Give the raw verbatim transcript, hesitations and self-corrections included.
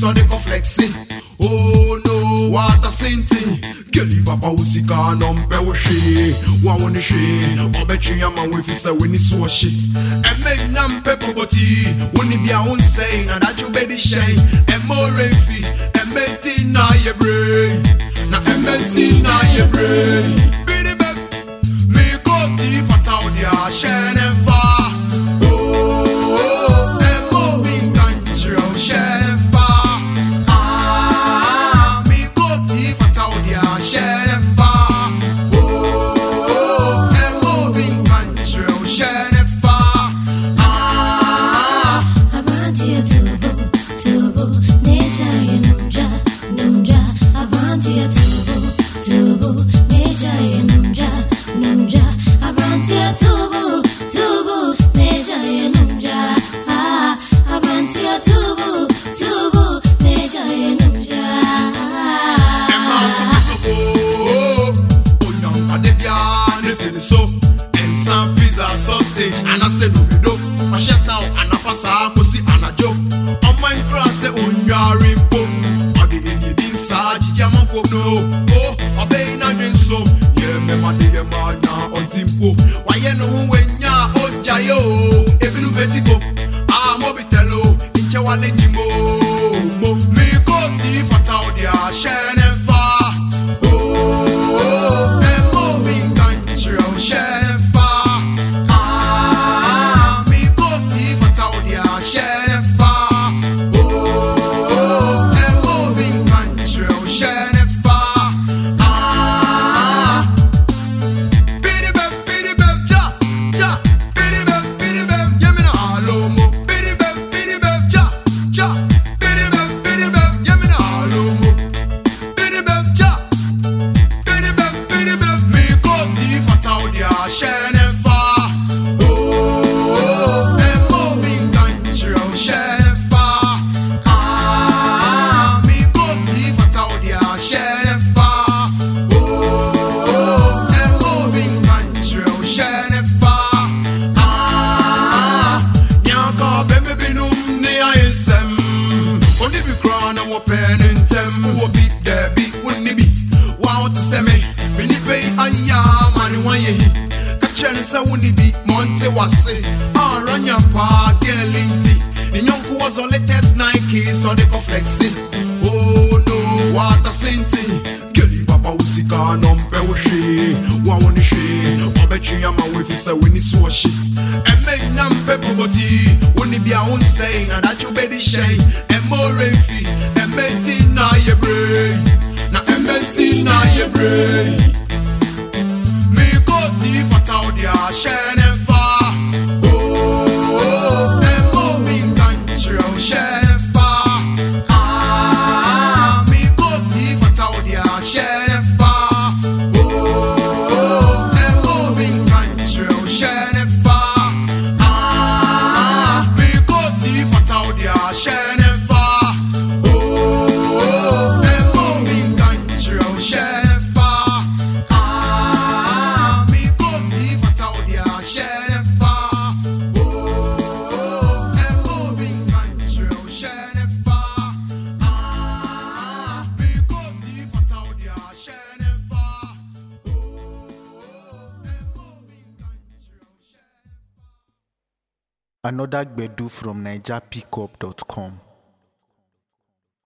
so they go flexing. Oh no, what a sinting. Kelly Papa Usika number washi. One on the she, or bet you yaman with his when it's washi. And make nam pepper goti. When it be a own saying, and that you be shame. And more fee, and make na ye brain. Na and make na ye brain. Biddy bep, me go tea for town, ya shen and far. Oh, and moving country, shen and far. Ah, me go tea for town, ya shen and far. Oh, and moving country, shen and far. Ah, I want you to tubu, nature numja, numja. I want you tubu, tubu, nature numja, numja. I want you tubu, tubu, nature numja. Ah, I want you tubu, tubu, nature numja. Emma Subiso, oh, young Adebia, listen so, and some pizza sausage, and I said, no, do, my shut out, and I pass out, see, and I joke. On my cross, on your rimpo, or the Indian Saj, Yaman for no, oh, obey nothing so, yeah, me, my dear man, on Timpo. Why, you know, when ya, oh, Jayo, even Betico, ah, Mobitello, in Chawalenimo, me go tea for Taudia, Shen and far. Oh, and moving country, Shen and far. Ah, me go tea for Taudia, Shen and far. Oh, and moving country, Shen and far. Ah, biddy bep, biddy bep, ja, ja, biddy bep, biddy bep, yeah me no hollow mo. Biddy bep, biddy bep, ja, ja, biddy bep, biddy bep, yeah me no hollow mo. Biddy bep, ja, biddy bep, biddy bep, me go tea for Taudia, Shen and far. Oh, and moving country, Shen and far. Ah, me go tea for Taudia, Shen and far. Oh, and moving country, Shen and far. Ah, nyaka beme binum ne ayesem. Only be crown and what pen in tem. Who be there be wouldn't be. Wow to say me, me ni pay anya mani wanye hi. Kachene sa wouldn't be Monte wase. Ah, run your pa gelinti. The young was on latest Nike, so they go flexing. Oh no, what a sinting. Kelly Papa Usika number washi. One on the she, or bet you yaman with his when it's washi. And make nam pepper goti. When it be a own saying, and that you be shame. And more fee, and make na ye brain. Na and make na ye brain. Me go tea for Taudia, Shen and far. Oh, and moving country, Shen and far. Ah, me go tea for Taudia, Shen and far. Oh, and moving country, Shen and far. Ah, me go tea for Taudia, Shen and far. Oh, and moving country, Shen and far. Ah, me go tea for Taudia, Shen and far. Oh, and moving country, Shen and far. Ah, me go tea for Taudia, Shen and far. Oh, and moving country, Shen and far. Another Gbedu from Niger Pickup dot com.